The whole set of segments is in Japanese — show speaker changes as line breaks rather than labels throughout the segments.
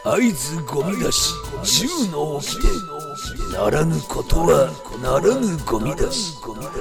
会津ゴミ出し10の掟、ならぬことはならぬゴミ出し。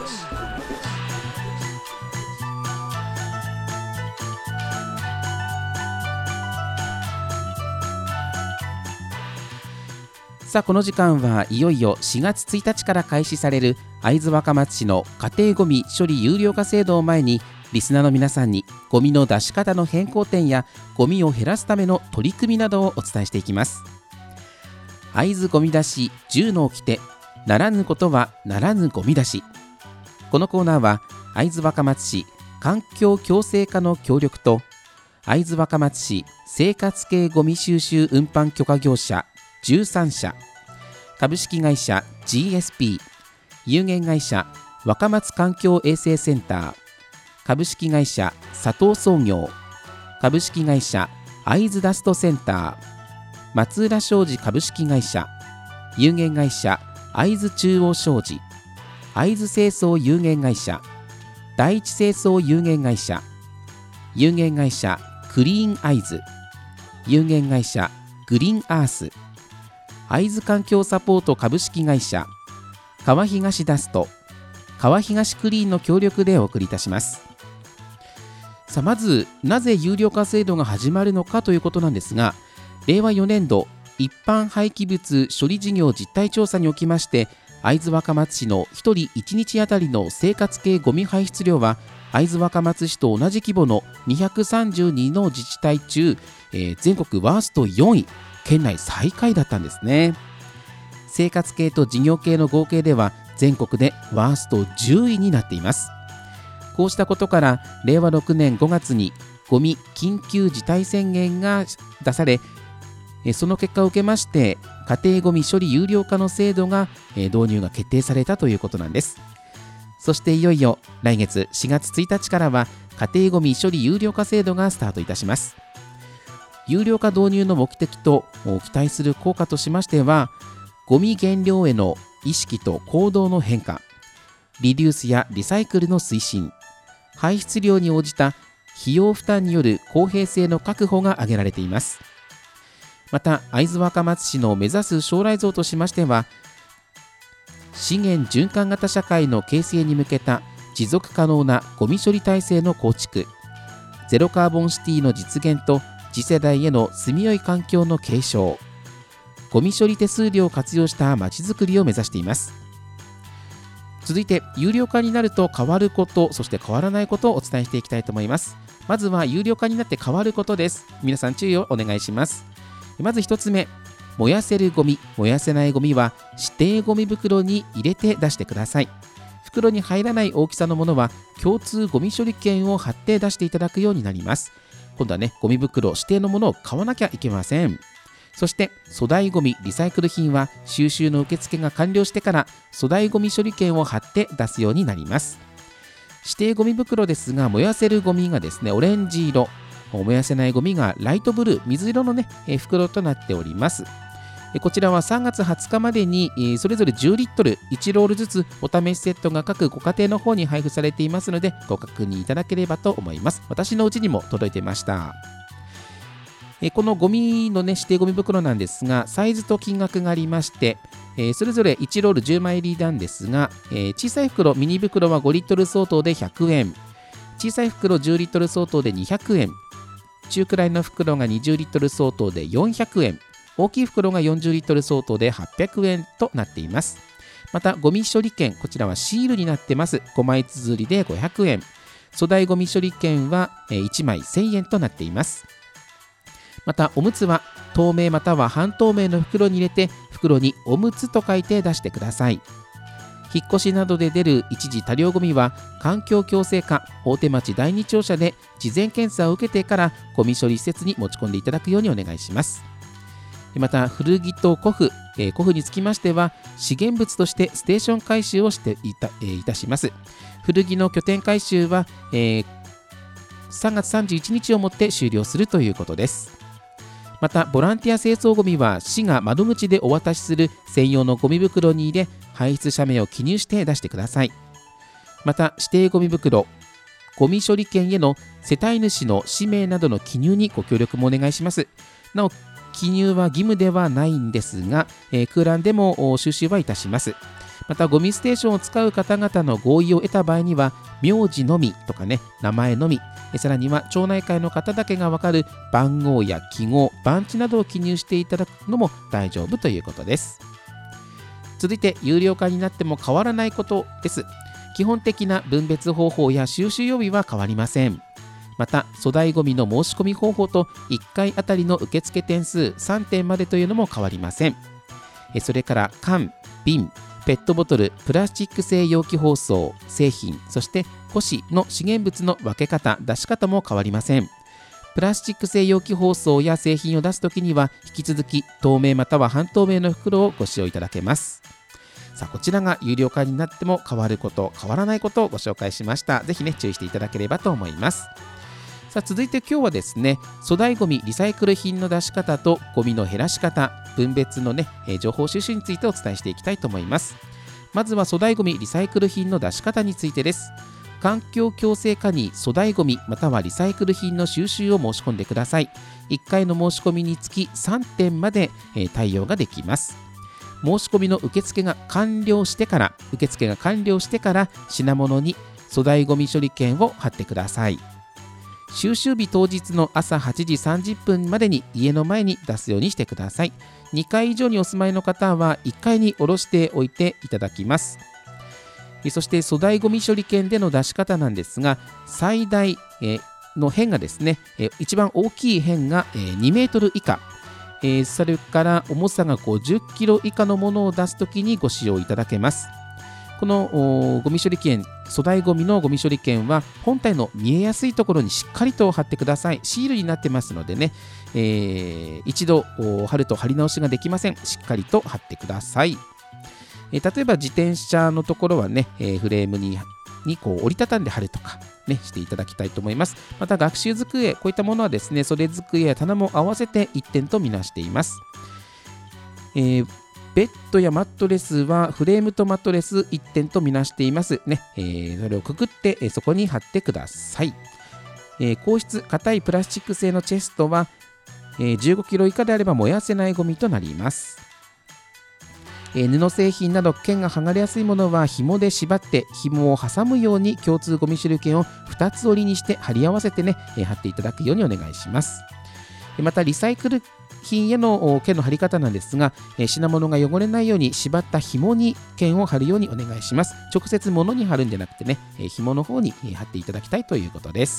さあこの時間はいよいよ4月1日から開始される会津若松市の家庭ごみ処理有料化制度を前に、リスナーの皆さんにゴミの出し方の変更点やゴミを減らすための取り組みなどをお伝えしていきます。会津ゴミ出し10の掟、ならぬことはならぬゴミ出し。このコーナーは会津若松市環境共生課の協力と、会津若松市生活系ゴミ収集運搬許可業者13社、株式会社 GSP、 有限会社若松環境衛生センター、株式会社佐藤創業、株式会社会津ダストセンター、松浦商事株式会社、有限会社会津中央商事、会津清掃有限会社、第一清掃有限会社、有限会社クリーン会津、有限会社グリーンアース、会津環境サポート株式会社、川東ダスト、川東クリーンの協力でお送りいたします。さあまずなぜ有料化制度が始まるのかということなんですが、令和4年度一般廃棄物処理事業実態調査におきまして、会津若松市の1人1日あたりの生活系ゴミ排出量は会津若松市と同じ規模の232の自治体中、全国ワースト4位、県内最下位だったんですね。生活系と事業系の合計では全国でワースト10位になっています。こうしたことから令和6年5月にゴミ緊急事態宣言が出され、その結果を受けまして家庭ゴミ処理有料化の制度が導入が決定されたということなんです。そしていよいよ来月4月1日からは家庭ゴミ処理有料化制度がスタートいたします。有料化導入の目的と期待する効果としましては、ゴミ減量への意識と行動の変化、リデュースやリサイクルの推進、排出量に応じた費用負担による公平性の確保が挙げられています。また会津若松市の目指す将来像としましては、資源循環型社会の形成に向けた持続可能なゴミ処理体制の構築、ゼロカーボンシティの実現と次世代への住みよい環境の継承、ゴミ処理手数料を活用したまちづくりを目指しています。続いて有料化になると変わること、そして変わらないことをお伝えしていきたいと思います。まずは有料化になって変わることです。皆さん注意をお願いします。まず1つ目、燃やせるゴミ、燃やせないゴミは指定ゴミ袋に入れて出してください。袋に入らない大きさのものは共通ゴミ処理券を貼って出していただくようになります。今度はゴミ袋指定のものを買わなきゃいけません。そして粗大ゴミリサイクル品は収集の受付が完了してから粗大ゴミ処理券を貼って出すようになります。指定ゴミ袋ですが、燃やせるゴミがオレンジ色、燃やせないゴミがライトブルー、水色の袋となっております。こちらは3月20日までにそれぞれ10リットル1ロールずつお試しセットが各ご家庭の方に配布されていますので、ご確認いただければと思います。私のうちにも届いてました。このゴミの指定ゴミ袋なんですが、サイズと金額がありまして、それぞれ1ロール10枚入りなんですが、小さい袋、ミニ袋は5リットル相当で100円、小さい袋10リットル相当で200円、中くらいの袋が20リットル相当で400円、大きい袋が40リットル相当で800円となっています。またゴミ処理券、こちらはシールになってます。5枚綴りで500円、粗大ゴミ処理券は1枚1000円となっています。またおむつは透明または半透明の袋に入れて、袋におむつと書いて出してください。引っ越しなどで出る一時多量ゴミは環境共生課大手町第二庁舎で事前検査を受けてからゴミ処理施設に持ち込んでいただくようにお願いします。また古着と古布、古布につきましては資源物としてステーション回収をしていたします。古着の拠点回収は、3月31日をもって終了するということです。またボランティア清掃ゴミは市が窓口でお渡しする専用のゴミ袋に入れ、排出者名を記入して出してください。また指定ゴミ袋、ゴミ処理券への世帯主の氏名などの記入にご協力もお願いします。なお記入は義務ではないんですが、空欄でも収集はいたします。またゴミステーションを使う方々の合意を得た場合には、名字のみとかね、名前のみ、さらには町内会の方だけが分かる番号や記号、番地などを記入していただくのも大丈夫ということです。続いて有料化になっても変わらないことです。基本的な分別方法や収集曜日は変わりません。また粗大ごみの申し込み方法と1回あたりの受付点数3点までというのも変わりません。それから缶、瓶、ペットボトル、プラスチック製容器包装、製品、そして古紙の資源物の分け方、出し方も変わりません。プラスチック製容器包装や製品を出すときには引き続き透明または半透明の袋をご使用いただけます。さあ、こちらが有料化になっても変わること、変わらないことをご紹介しました。ぜひね、注意していただければと思います。さあ、続いて今日はですね、粗大ごみリサイクル品の出し方とゴミの減らし方、分別のね、情報収集についてお伝えしていきたいと思います。まずは粗大ごみリサイクル品の出し方についてです。環境共生課に粗大ごみまたはリサイクル品の収集を申し込んでください。1回の申し込みにつき3点まで対応ができます。申し込みの受付が完了してから品物に粗大ごみ処理券を貼ってください。収集日当日の朝8時30分までに家の前に出すようにしてください。2階以上にお住まいの方は1階に下ろしておいていただきます。そして粗大ごみ処理券での出し方なんですが、最大の辺がですね、一番大きい辺が2メートル以下、それから重さが50キロ以下のものを出すときにご使用いただけます。このゴミ処理券、粗大ごみのゴミ処理券は本体の見えやすいところにしっかりと貼ってください。シールになってますのでね、一度貼ると貼り直しができません。しっかりと貼ってください。例えば自転車のところはね、フレームにこう折りたたんで貼るとか、ね、していただきたいと思います。また学習机、こういったものはですね、袖机や棚も合わせて1点とみなしています。ベッドやマットレスはフレームとマットレス1点とみなしていますね。それをくくってそこに貼ってください。硬質硬いプラスチック製のチェストは、15キロ以下であれば燃やせないゴミとなります。布製品など剣が剥がれやすいものは紐で縛って紐を挟むように共通ゴミ処理券を2つ折りにして貼り合わせてね、貼っていただくようにお願いします。またリサイクル品への券の貼り方なんですが、品物が汚れないように縛った紐に券を貼るようにお願いします。直接物に貼るんじゃなくてね、紐の方に貼っていただきたいということです。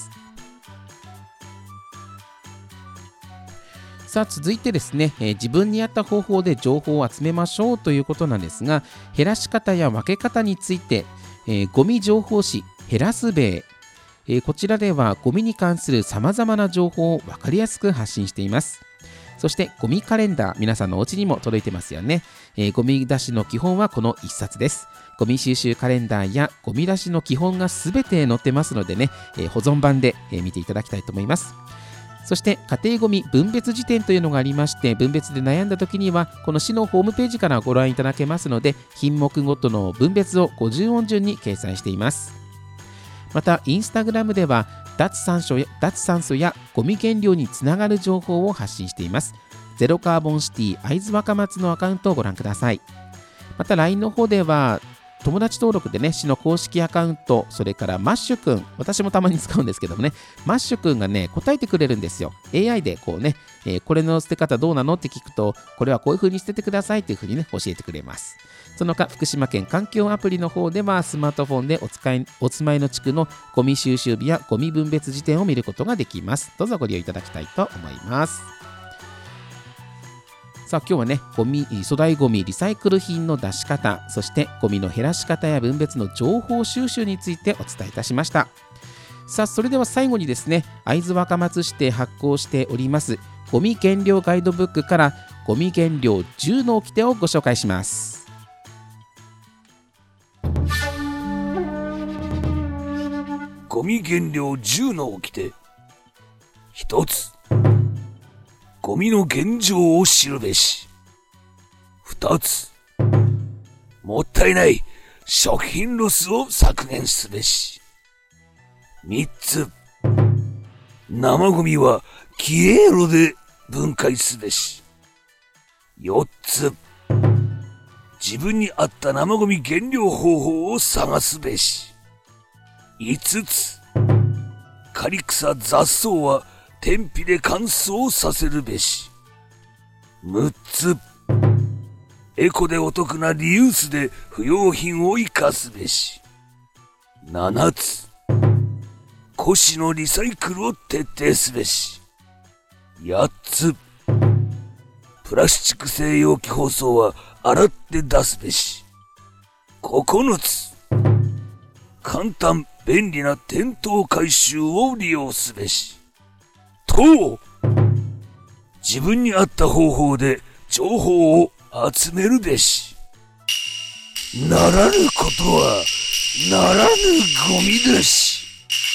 さあ、続いてですね、自分に合った方法で情報を集めましょうということなんですが、減らし方や分け方について、ゴミ情報誌減らすべい、こちらではゴミに関するさまざまな情報を分かりやすく発信しています。そしてゴミカレンダー、皆さんのお家にも届いてますよね。ゴミ出しの基本はこの1冊です。ゴミ収集カレンダーやゴミ出しの基本がすべて載ってますのでね、保存版で見ていただきたいと思います。そして家庭ごみ分別辞典というのがありまして、分別で悩んだ時にはこの市のホームページからご覧いただけますので、品目ごとの分別を50音順に掲載しています。またインスタグラムでは脱酸素やゴミ減量につながる情報を発信しています。ゼロカーボンシティ会津若松のアカウントをご覧ください。また LINE の方では友達登録でね、市の公式アカウント、それからマッシュくん、私もたまに使うんですけどもね、マッシュくんがね、答えてくれるんですよ。AI でこうね、これの捨て方どうなのって聞くと、これはこういう風に捨ててくださいっていう風にね、教えてくれます。その他、福島県環境アプリの方では、スマートフォンでお住まいの地区のゴミ収集日やゴミ分別辞典を見ることができます。どうぞご利用いただきたいと思います。さあ、今日はね、粗大ゴミリサイクル品の出し方、そしてゴミの減らし方や分別の情報収集についてお伝えいたしました。さあ、それでは最後にですね、会津若松市で発行しておりますゴミ減量ガイドブックからゴミ減量10の掟をご紹介します。
ゴミ減量10の掟。1つ、ゴミの現状を知るべし。2つ、もったいない食品ロスを削減すべし。3つ、生ゴミは消えろで分解すべし。 4つ、自分に合った生ゴミ減量方法を探すべし。5つ、刈草雑草は天日で乾燥させるべし。6つ、エコでお得なリユースで不用品を生かすべし。7つ、古紙のリサイクルを徹底すべし。8つ、プラスチック製容器包装は洗って出すべし。9つ、簡単便利な店頭回収を利用すべし。と、自分に合った方法で情報を集めるべし。ならぬことはならぬゴミ出し。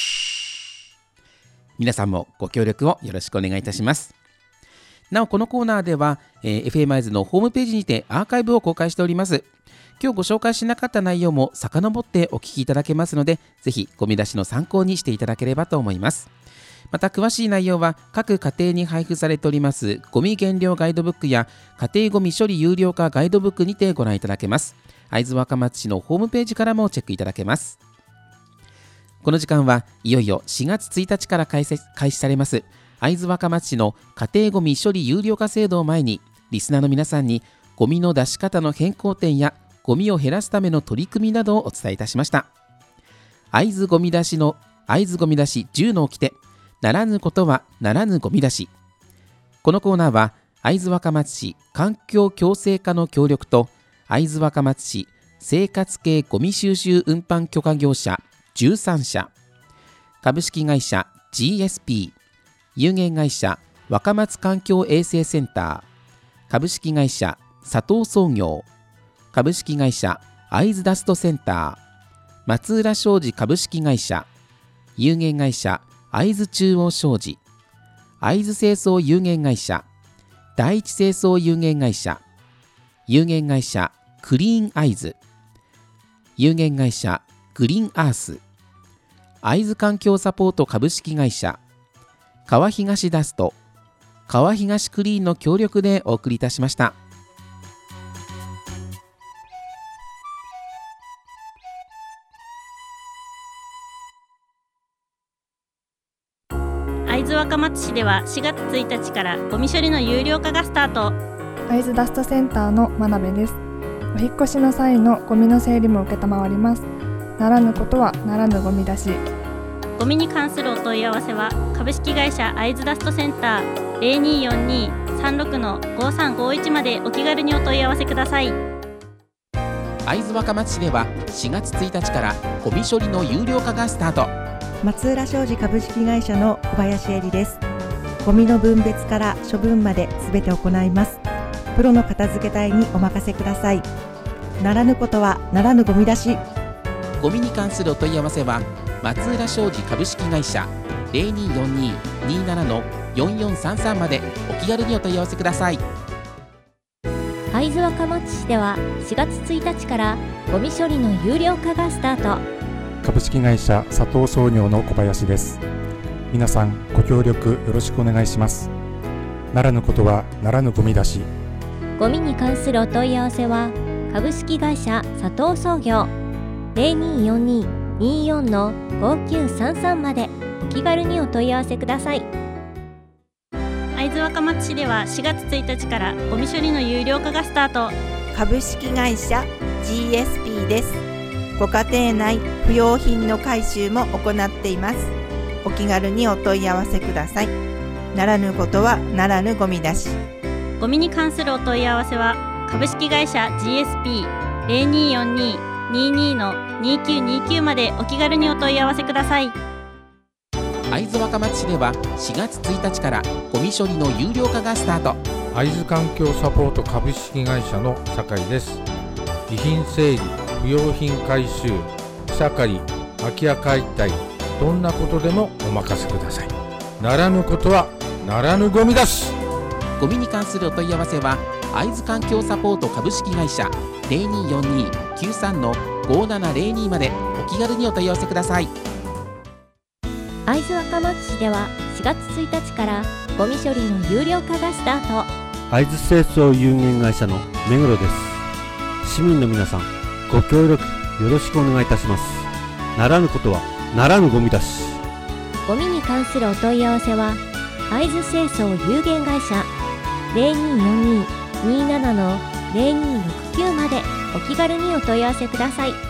皆さんもご協力をよろしくお願いいたします。なおこのコーナーでは、FM アイズのホームページにてアーカイブを公開しております。今日ご紹介しなかった内容も遡ってお聞きいただけますので、ぜひゴミ出しの参考にしていただければと思います。また詳しい内容は各家庭に配布されておりますゴミ減量ガイドブックや家庭ゴミ処理有料化ガイドブックにてご覧いただけます。会津若松市のホームページからもチェックいただけます。この時間はいよいよ4月1日から開始されます会津若松市の家庭ゴミ処理有料化制度を前に、リスナーの皆さんにゴミの出し方の変更点やゴミを減らすための取り組みなどをお伝えいたしました。会津ゴミ出し10の掟、ならぬことはならぬゴミ出し。このコーナーは会津若松市環境共生課の協力と会津若松市生活系ゴミ収集運搬許可業者13社、株式会社 GSP、 有限会社若松環境衛生センター、株式会社佐藤創業、株式会社会津ダストセンター、松浦商事株式会社、有限会社会津中央商事、会津清掃有限会社、第一清掃有限会社、有限会社クリーン会津、有限会社グリーンアース、会津環境サポート株式会社、川東ダスト、川東クリーンの協力でお送りいたしました。
会津若松市では4月1日からゴミ処理の有料化がスタート。
会津ダストセンターの真鍋です。お引っ越しの際のゴミの整理も承ります。ならぬことはならぬゴミ出し。
ゴミに関するお問い合わせは株式会社会津ダストセンター 0242-36-5351 までお気軽にお問い合わせください。
会津若松市では4月1日からゴミ処理の有料化がスタート。
松浦商事株式会社の小林恵里です。ゴミの分別から処分まで全て行います。プロの片付け隊にお任せください。ならぬことはならぬゴミ出し。
ゴミに関するお問い合わせは松浦商事株式会社 0242-27-4433 までお気軽にお問い合わせください。
会津若松市では4月1日からゴミ処理の有料化がスタート。
株式会社佐藤創業の小林です。皆さんご協力よろしくお願いします。ならぬことはならぬゴミ出し。
ゴミに関するお問い合わせは株式会社佐藤創業 0242-24-5933 までお気軽にお問い合わせください。
会津若松市では4月1日からゴミ処理の有料化がスタート。
株式会社 GSP です。ご家庭内不用品の回収も行っています。お気軽にお問い合わせください。ならぬことはならぬゴミ出し。
ゴミに関するお問い合わせは株式会社 GSP 0242-22-2929 までお気軽にお問い合わせください。
会津若松市では4月1日からゴミ処理の有料化がスタート。
会津環境サポート株式会社の酒井です。遺品整理、不用品回収、草刈り、空き家解体、どんなことでもお任せください。ならぬことはならぬゴミ出し。
ゴミに関するお問い合わせは会津環境サポート株式会社 0242-93-5702 までお気軽にお問い合わせください。
会津若松市では4月1日からゴミ処理の有料化がスタート。
会津清掃有限会社の目黒です。市民の皆さん、ご協力よろしくお願いいたします。ならぬことはならぬゴミだし。
ゴミに関するお問い合わせは会津清掃有限会社 0242-27-0269 までお気軽にお問い合わせください。